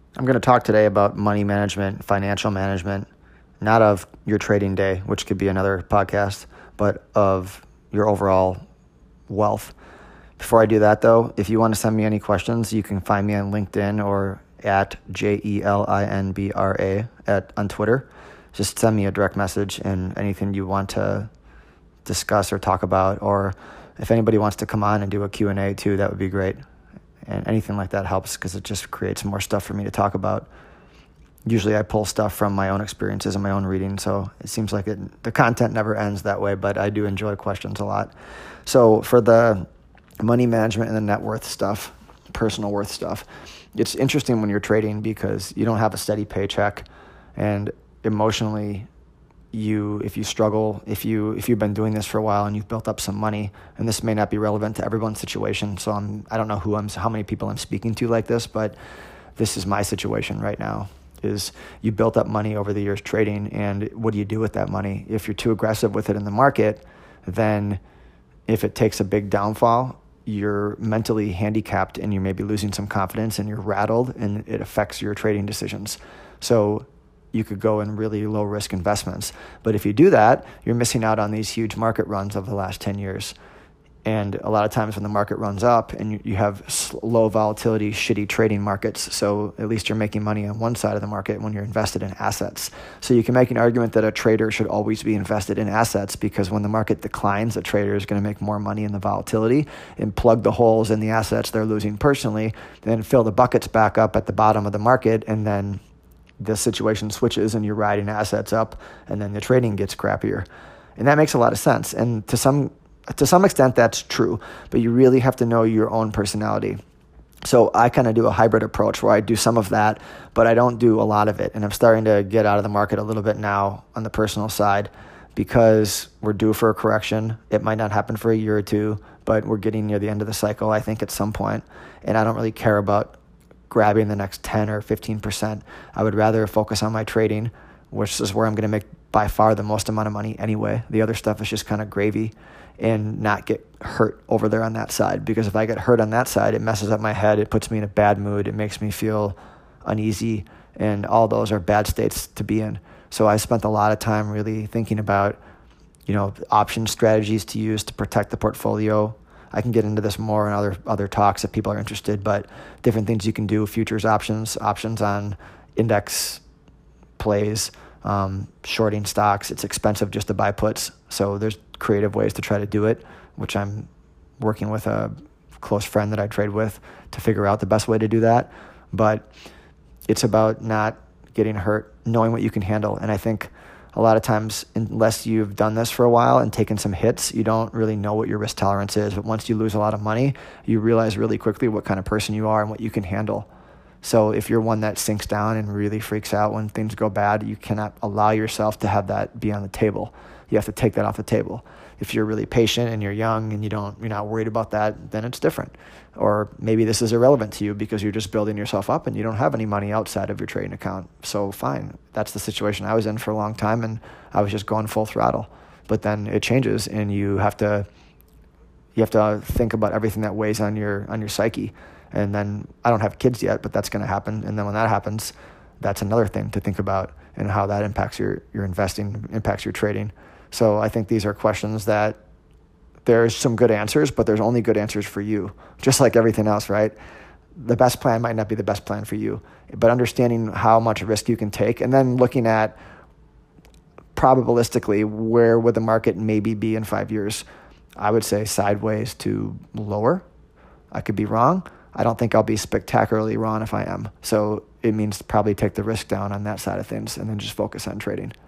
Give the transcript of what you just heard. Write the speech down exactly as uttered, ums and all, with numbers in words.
I'm going to talk today about money management, financial management, not of your trading day, which could be another podcast, but of your overall wealth. Before I do that, though, if you want to send me any questions, you can find me on LinkedIn or at J E L I N B R A at on Twitter. Just send me a direct message and anything you want to discuss or talk about, or if anybody wants to come on and do a Q and A too, that would be great. And anything like that helps because it just creates more stuff for me to talk about. Usually I pull stuff from my own experiences and my own reading, so it seems like it, the content never ends that way, but I do enjoy questions a lot. So for the money management and the net worth stuff, personal worth stuff, it's interesting when you're trading because you don't have a steady paycheck, and emotionally you if you struggle, if you if you've been doing this for a while and you've built up some money, and this may not be relevant to everyone's situation, so I'm I don't know who I'm how many people I'm speaking to like this, but this is my situation right now. Is you built up money over the years trading, and what do you do with that money? If you're too aggressive with it in the market, then if it takes a big downfall, you're mentally handicapped and you're maybe losing some confidence and you're rattled, and it affects your trading decisions. So you could go in really low risk investments. But if you do that, you're missing out on these huge market runs of the last ten years. And a lot of times when the market runs up and you, you have low volatility, shitty trading markets, so at least you're making money on one side of the market when you're invested in assets. So you can make an argument that a trader should always be invested in assets, because when the market declines, a trader is going to make more money in the volatility and plug the holes in the assets they're losing personally, then fill the buckets back up at the bottom of the market, and then the situation switches and you're riding assets up, and then the trading gets crappier. And that makes a lot of sense. And to some to some extent that's true, but you really have to know your own personality. So I kind of do a hybrid approach where I do some of that, but I don't do a lot of it. And I'm starting to get out of the market a little bit now on the personal side because we're due for a correction. It might not happen for a year or two, but we're getting near the end of the cycle, I think, at some point. And I don't really care about grabbing the next ten or fifteen percent. I would rather focus on my trading, which is where I'm going to make by far the most amount of money anyway. The other stuff is just kind of gravy, and not get hurt over there on that side. Because if I get hurt on that side, it messes up my head. It puts me in a bad mood. It makes me feel uneasy, and all those are bad states to be in. So I spent a lot of time really thinking about, you know, option strategies to use to protect the portfolio. I can get into this more in other other talks if people are interested, but different things you can do, futures options, options on index plays, um, shorting stocks. It's expensive just to buy puts. So there's creative ways to try to do it, which I'm working with a close friend that I trade with to figure out the best way to do that. But it's about not getting hurt, knowing what you can handle. And I think a lot of times, unless you've done this for a while and taken some hits, you don't really know what your risk tolerance is. But once you lose a lot of money, you realize really quickly what kind of person you are and what you can handle. So if you're one that sinks down and really freaks out when things go bad, you cannot allow yourself to have that be on the table. You have to take that off the table. If you're really patient and you're young and you don't, you're not worried about that, then it's different. Or maybe this is irrelevant to you because you're just building yourself up and you don't have any money outside of your trading account. So fine. That's the situation I was in for a long time, and I was just going full throttle. But then it changes, and you have to you have to think about everything that weighs on your on your psyche. And then I don't have kids yet, but that's going to happen. And then when that happens, that's another thing to think about, and how that impacts your your investing, impacts your trading. So I think these are questions that there's some good answers, but there's only good answers for you, just like everything else, right? The best plan might not be the best plan for you, but understanding how much risk you can take, and then looking at probabilistically where would the market maybe be in five years. I would say sideways to lower. I could be wrong. I don't think I'll be spectacularly wrong if I am. So it means probably take the risk down on that side of things and then just focus on trading.